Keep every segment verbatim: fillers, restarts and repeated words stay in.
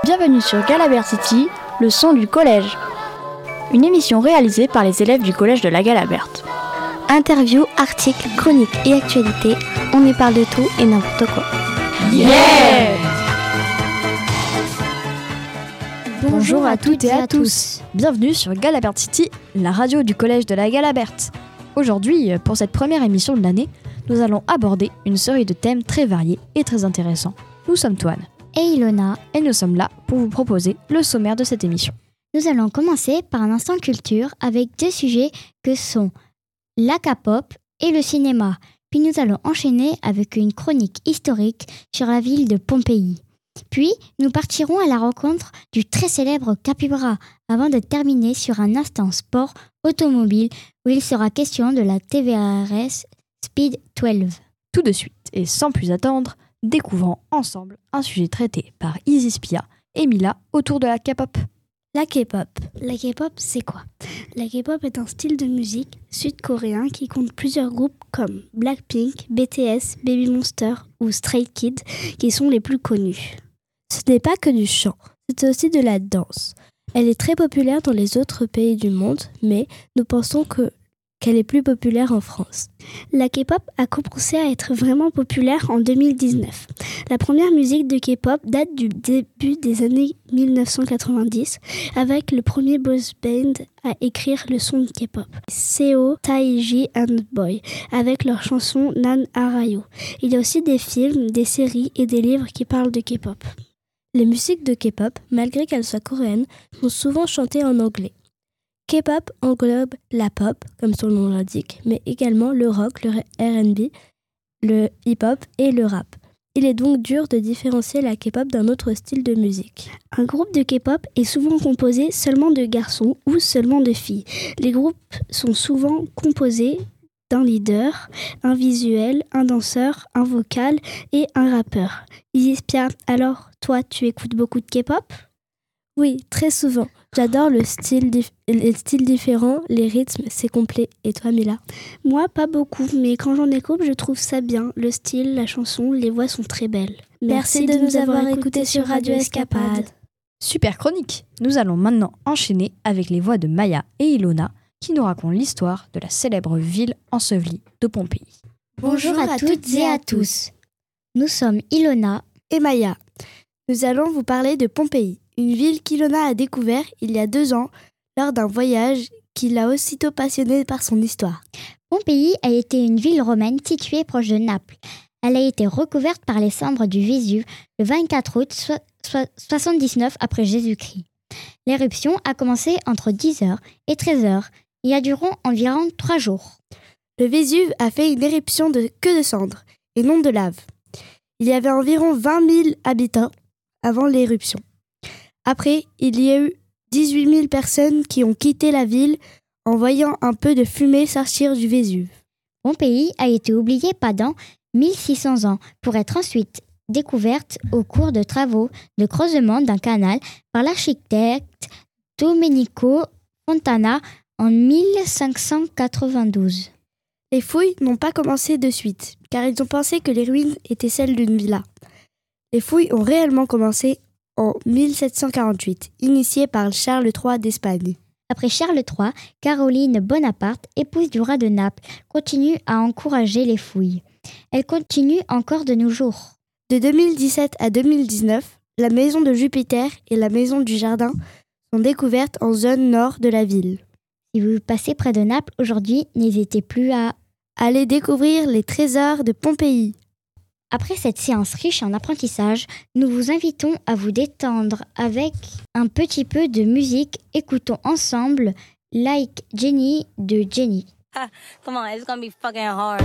Bienvenue sur Galabert City, le son du collège. Une émission réalisée par les élèves du collège de la Galaberte. Interviews, articles, chroniques et actualités, on y parle de tout et n'importe quoi. Yeah! Bonjour à toutes et à tous. Bienvenue sur Galabert City, la radio du collège de la Galaberte. Aujourd'hui, pour cette première émission de l'année, nous allons aborder une série de thèmes très variés et très intéressants. Nous sommes Toine et Ilona et nous sommes là pour vous proposer le sommaire de cette émission. Nous allons commencer par un instant culture avec deux sujets que sont la K-pop et le cinéma. Puis nous allons enchaîner avec une chronique historique sur la ville de Pompéi. Puis nous partirons à la rencontre du très célèbre Capybara avant de terminer sur un instant sport automobile où il sera question de la T V R S Speed douze. Tout de suite et sans plus attendre, découvrons ensemble un sujet traité par Isis Pia et Mila autour de la K-pop. La K-pop. La K-pop, c'est quoi ? La K-pop est un style de musique sud-coréen qui compte plusieurs groupes comme Blackpink, B T S, Baby Monster ou Stray Kids qui sont les plus connus. Ce n'est pas que du chant, c'est aussi de la danse. Elle est très populaire dans les autres pays du monde, mais nous pensons que qu'elle est plus populaire en France. La K-pop a commencé à être vraiment populaire en deux mille dix-neuf. La première musique de K-pop date du début des années mille neuf cent quatre-vingt-dix avec le premier boys band à écrire le son de K-pop, Seo, Taiji and Boy, avec leur chanson Nan Arayo. Il y a aussi des films, des séries et des livres qui parlent de K-pop. Les musiques de K-pop, malgré qu'elles soient coréennes, sont souvent chantées en anglais. K-pop englobe la pop, comme son nom l'indique, mais également le rock, le R and B, le hip-hop et le rap. Il est donc dur de différencier la K-pop d'un autre style de musique. Un groupe de K-pop est souvent composé seulement de garçons ou seulement de filles. Les groupes sont souvent composés d'un leader, un visuel, un danseur, un vocal et un rappeur. Isis Pia, alors toi tu écoutes beaucoup de K-pop ? Oui, très souvent. J'adore le style dif- les styles différents, les rythmes, c'est complet. Et toi, Mila ? Moi, pas beaucoup, mais quand j'en écoute, je trouve ça bien. Le style, la chanson, les voix sont très belles. Merci, Merci de, de nous avoir écoutés sur Radio Escapade. Super chronique. Nous allons maintenant enchaîner avec les voix de Maya et Ilona qui nous racontent l'histoire de la célèbre ville ensevelie de Pompéi. Bonjour, Bonjour à, à toutes et à tous. Nous sommes Ilona et Maya. Nous allons vous parler de Pompéi. Une ville qu'Ilona a découvert il y a deux ans lors d'un voyage qui l'a aussitôt passionnée par son histoire. Pompéi a été une ville romaine située proche de Naples. Elle a été recouverte par les cendres du Vésuve le vingt-quatre août so- so- soixante-dix-neuf après Jésus-Christ. L'éruption a commencé entre dix heures et treize heures et a duré environ trois jours. Le Vésuve a fait une éruption de que de cendres et non de lave. Il y avait environ vingt mille habitants avant l'éruption. Après, il y a eu dix-huit mille personnes qui ont quitté la ville en voyant un peu de fumée sortir du Vésuve. Pompéi a été oubliée pendant mille six cents ans pour être ensuite découverte au cours de travaux de creusement d'un canal par l'architecte Domenico Fontana en mille cinq cent quatre-vingt-douze. Les fouilles n'ont pas commencé de suite, car ils ont pensé que les ruines étaient celles d'une villa. Les fouilles ont réellement commencé en mille sept cent quarante-huit, initié par Charles trois d'Espagne. Après Charles trois, Caroline Bonaparte, épouse du roi de Naples, continue à encourager les fouilles. Elle continue encore de nos jours. De deux mille dix-sept à deux mille dix-neuf, la maison de Jupiter et la maison du jardin sont découvertes en zone nord de la ville. Si vous passez près de Naples aujourd'hui, n'hésitez plus à aller découvrir les trésors de Pompéi. Après cette séance riche en apprentissage, nous vous invitons à vous détendre avec un petit peu de musique. Écoutons ensemble Like Jenny de Jenny. Ha, come on, it's gonna be fucking hard.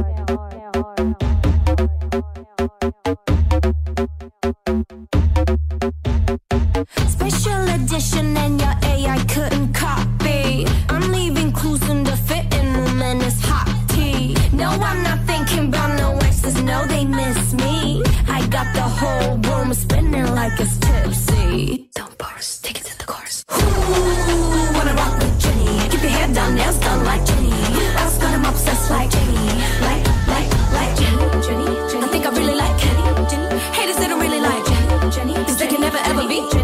Special edition and your A I couldn't copy. I'm leaving clues in the fitting room and it's hot tea. No, I'm not thinking about no exes, no, they miss me. I got the whole room spinning like it's tipsy. Don't burst, take it to the chorus. Ooh, wanna rock with Jenny. Keep your head down, nails done like Jenny. I was gonna obsessed like Jenny. Like, like, like Jenny, Jenny, Jenny. I think I really like Jenny, Jenny. Haters that don't really like Jenny, Jenny. Cause they can never ever be Jenny.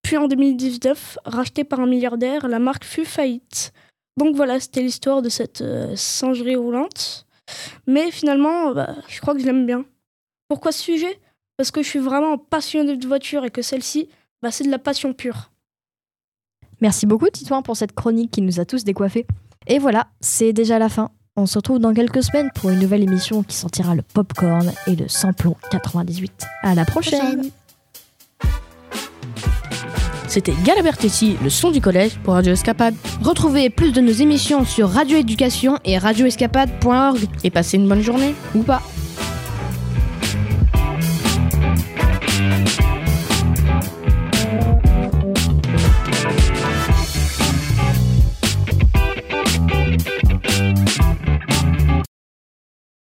Puis en deux mille dix-neuf, rachetée par un milliardaire, la marque fut faillite. Donc voilà, c'était l'histoire de cette euh, singerie roulante. Mais finalement, bah, je crois que je l'aime bien. Pourquoi ce sujet ? Parce que je suis vraiment passionné de voitures et que celle-ci, bah, c'est de la passion pure. Merci beaucoup Titouan pour cette chronique qui nous a tous décoiffés. Et voilà, c'est déjà la fin. On se retrouve dans quelques semaines pour une nouvelle émission qui sentira le popcorn et le samplon quatre-vingt-dix-huit. À la prochaine, prochaine. C'était Galabert ici, le son du collège pour Radio Escapade. Retrouvez plus de nos émissions sur Radio Éducation et radio escapade point org. Et passez une bonne journée, ou pas.